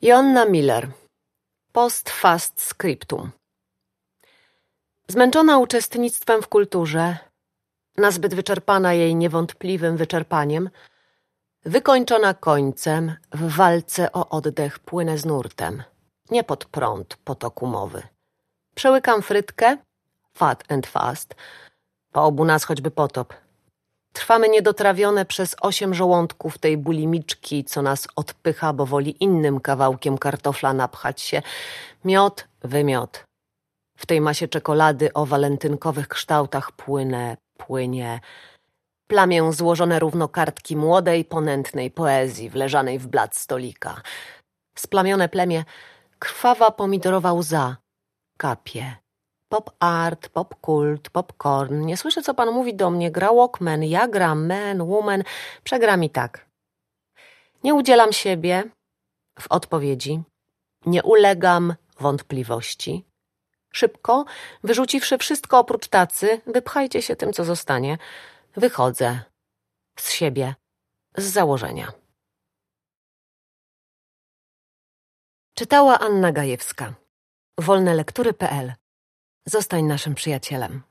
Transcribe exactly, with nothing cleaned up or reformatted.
Joanna Miller. Post fast scriptum. Zmęczona uczestnictwem w kulturze, nazbyt wyczerpana jej niewątpliwym wyczerpaniem, wykończona końcem, w walce o oddech płynę z nurtem, nie pod prąd potoku mowy. Przełykam frytkę, fat and fast, po obu nas choćby potop. Trwamy niedotrawione przez osiem żołądków tej bulimiczki, co nas odpycha, bo woli innym kawałkiem kartofla napchać się. Miot, wymiot. W tej masie czekolady o walentynkowych kształtach płynę, płynie. Plamię złożone równo kartki młodej, ponętnej poezji wleżanej w blat stolika. Splamione plemię, krwawa pomidorowa łza, kapie. Pop art, pop kult, popcorn. Nie słyszę, co pan mówi do mnie. Gra Walkman, ja gram, man, woman. Przegra mi tak. Nie udzielam siebie w odpowiedzi. Nie ulegam wątpliwości. Szybko, wyrzuciwszy wszystko oprócz tacy, wypchajcie się tym, co zostanie. Wychodzę z siebie, z założenia. Czytała Anna Gajewska. wolne lektury kropka p l. Zostań naszym przyjacielem.